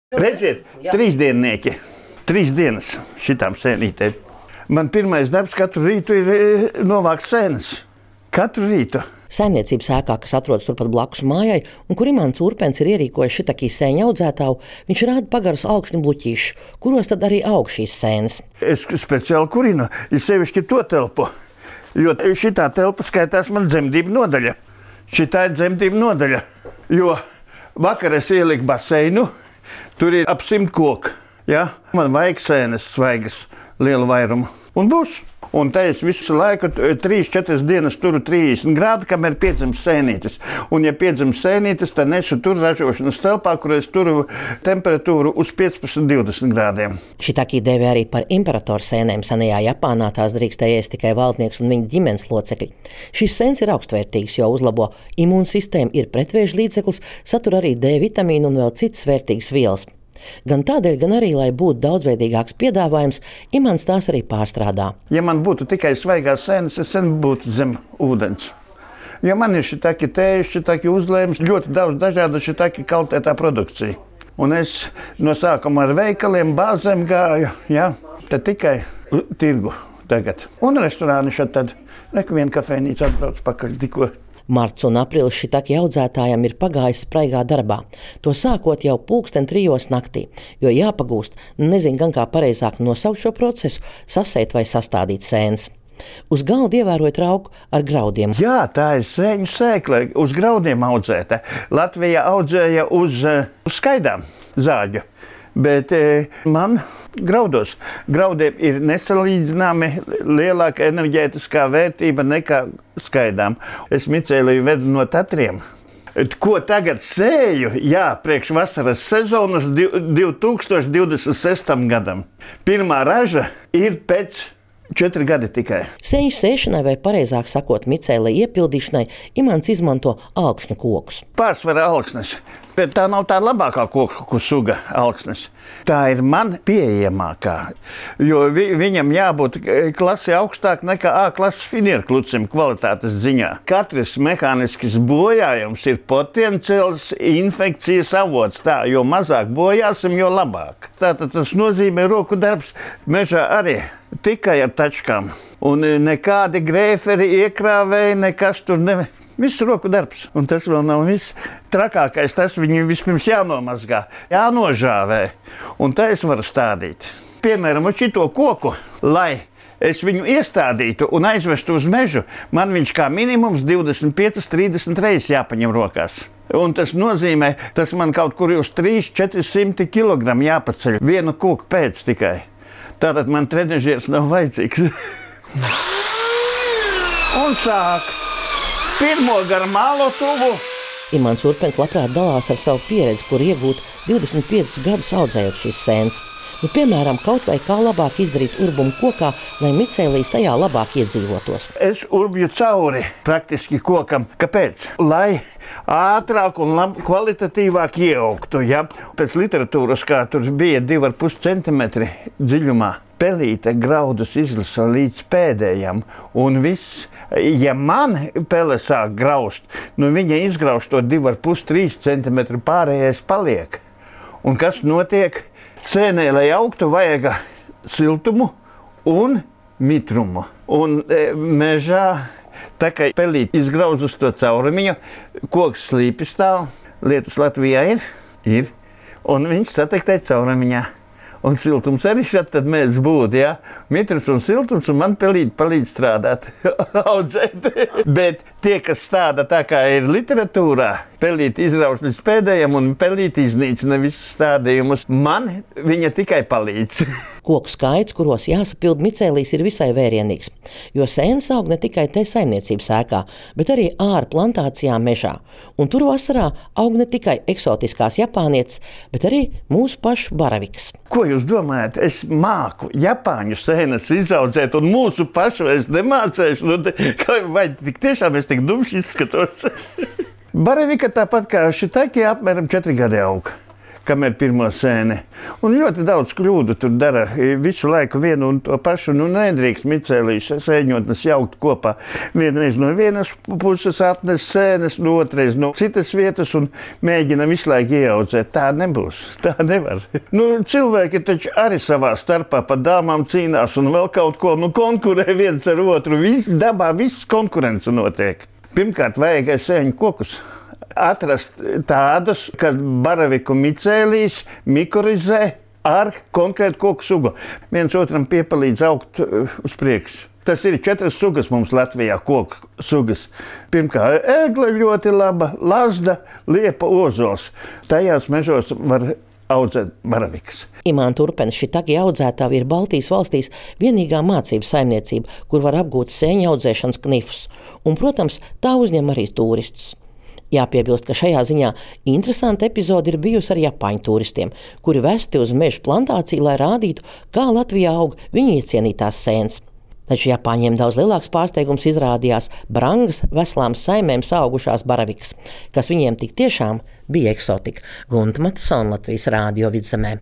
Redziet, trīsdiennieki, 3 dienas šitām sēnītēm. Man pirmais darbs katru rītu ir novākt sēnes. Katru rītu. Saimniecības ēkā, kas atrodas turpat blakus mājai, un kur Imants Urpens ir ierīkojis šitakī sēņu audzētāju, viņš rāda pagarus augšņu bluķīšus, kuros tad arī aug šīs sēnes. Es speciāli kurinu, ir sevišķi to telpu, jo šitā telpa skaitās man dzemdību nodaļa. Šitā ir dzemdību nodaļa, jo vakar es ieliku baseinu, tur ir ap 100 koku. Ja? Man vajag sēnes svaigas, lielu vairumu, un būs. Un te es visu laiku 3-4 dienas turu 30 grādu, kamēr piedzimst sēnītes. Un ja piedzimst sēnītes, tad nesu tur ražošanas telpā, kur es turu temperatūru uz 15-20 grādiem. Šitakī dēvē arī par imperatoru sēnēm. Senajā Japānā tās drīkstēja ēst tikai valdnieks un viņa ģimenes locekļi. Šīs sēnes ir augstvērtīgas, jo uzlabo imūnsistēmu, ir pretvēža līdzeklis, satur arī D vitamīnu un vēl citas vērtīgas vielas. Gan tādēļ, gan arī, lai būtu daudzveidīgāks piedāvājums, Imants tās arī pārstrādā. Ja man būtu tikai svaigās sēnes, es sen būtu zem ūdens. Jo man ir šitaki tējas, šitaki uzlēmas, ļoti daudz dažādu šitaki kvalitātā produkcija. Un es no sākuma ar veikaliem, bāzēm gāju, ja, tad tikai tirgu tagad. Un restorāni šeit tad, neku vien kafejnīca atbrauc pakaļ tikko. Marts un aprīlis šitaki audzētājam ir pagājis spraigā darbā. To sākot jau 3:00 naktī, jo jāpagūst, nezinu gan kā pareizāk nosaukt šo procesu, sasēt vai sastādīt sēnes. Uz galda ievēroja trauku ar graudiem. Jā, tā ir sēņu sēkla, uz graudiem audzēta. Latvija audzēja uz skaidām zāģu. Bet man graudiem ir nesalīdzināmi lielāka enerģētiskā vērtība nekā skaidām. Es micēliju vedu no Tatriem. Ko tagad sēju? Jā, priekš vasaras sezonas 2026. gadam. Pirmā raža ir pēc 4 gadi tikai. Sēņu sēšanai, vai pareizāk sakot, micēlē iepildīšanai, Imants izmanto alkšņu kokus. Pārsvarā alksnes, bet tā nav tā labākā koku suga alksnes. Tā ir man pieejamākā, jo viņam jābūt klasi augstāk nekā A klases finierklucim kvalitātes ziņā. Katrs mehānisks bojājums ir potenciāls infekcijas avots, tā, jo mazāk bojāsim, jo labāk. Tātad tas nozīmē roku darbs mežā arī. Tikai ar tačkām. Un nekādi grēferi, iekrāvēji, nekas tur ne. Viss roku darbs. Un tas vēl nav viss trakākais. Tas viņu vispirms jānomazgā, jānožāvē. Un tā es varu stādīt. Piemēram, uz šito koku, lai es viņu iestādītu un aizvestu uz mežu, man viņš kā minimums 25-30 reizes jāpaņem rokās. Un tas nozīmē, tas man kaut kur uz 300-400 kg jāpaceļ vienu koku pēc tikai. Tātad man trenažieris nav vajadzīgs. Un sāk pirmo gar Molotovu. Imants Urpens labprāt dalās ar savu pieredzi, kur iegūt 25 gadus audzējot šīs sēnes. Piemēram, kaut vai kā labāk izdarīt urbumu kokā, lai micēlijas tajā labāk iedzīvotos. Es urbju cauri praktiski kokam. Kāpēc? Lai ātrāk un kvalitatīvāk ieaugtu. Ja? Pēc literatūras, kā tur bija 2,5 centimetri dziļumā, pelīte graudus izlasa līdz pēdējam. Un viss, ja man pele sāk graust, viņa izgrauž to 2,5-3 centimetru, pārējais paliek. Un kas notiek? Sēnē, lai augtu, vajag siltumu un mitrumu. Un mežā, tā kā pelīt izgrauž uz to caurumiņu, koks slīpi stāv, lietus Latvijā ir, un viņš satektē caurumiņā. Un siltums arī šeit tad mēs būtu, ja? Mitrums un siltums, un man pelīt palīdz strādāt, audzēt. Bet tie, kas stāda tā kā ir literatūrā, pelīt izrauž līdz pēdējam un pelīt iznīcina visus stādījumus, man viņa tikai palīdz. Koku skaits, kuros jāsapild micēlijas, ir visai vērienīgs, jo sēnes aug ne tikai te saimniecības ēkā, bet arī ārā plantācijā mežā. Un tur vasarā aug ne tikai eksotiskās japānietes, bet arī mūsu pašu baravikas. Ko jūs domājat? Es māku japāņu sēnes izaudzēt, un mūsu pašu es nemācēšu. Vai tik tiešām es tik dumši izskatos? Baravika tāpat kā šitaki apmēram 4 gadi auga. kamēr pirmā sēne. Un ļoti daudz kļūdu tur dara. Visu laiku vienu un to pašu. Nedrīkst micēlīšu sēņotnes jaukt kopā. Vienreiz no vienas puses atnes sēnes, no otrais no citas vietas un mēģina visu laiku ieaudzēt. Tā nebūs. Tā nevar. Cilvēki taču arī savā starpā pa dāmām cīnās un vēl kaut ko konkurē viens ar otru. Dabā viss konkurence notiek. Pirmkārt, vajag sēņu kokus. Atrast tādus, kas baraviku micēlīs, mikorizē ar konkrētu koku sugu. Viens otram piepalīdz augt uz priekšu. Tas ir 4 sugas mums Latvijā, koku sugas. Pirmkārt, egle ļoti laba, lazda, liepa, ozols. Tajās mežos var audzēt baravikas. Imanta Urpena šitagi audzētāva ir Baltijas valstīs vienīgā mācību saimniecība, kur var apgūt sēņu audzēšanas knifus. Un, protams, tā uzņem arī turistus. Jāpiebilst, ka šajā ziņā interesanta epizode ir bijusi ar japāņu turistiem, kuri vesti uz meža plantāciju, lai rādītu, kā Latvijā aug viņu iecienītās sēnes. Taču Japāņiem daudz lielāks pārsteigums izrādījās brangas veselām saimēm augušās baravikas, kas viņiem tik tiešām bija eksotika. Gunta Matsona, Latvijas Rādio Vidzemē.